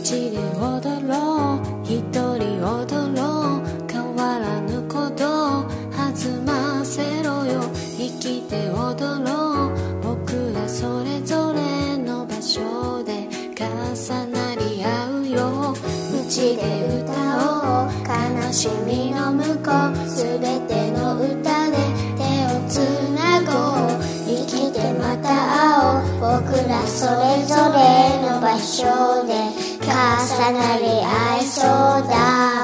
ちで踊ろう、一人踊ろう、変わらぬこと弾ませろよ。生きて踊ろう、僕らそれぞれの場所で重なり合うよ。口で歌おう、悲しみの向こう、すべての歌で手をつなごう。生きてまた会おう、僕らそれぞれの場所で重なり合いそうだ。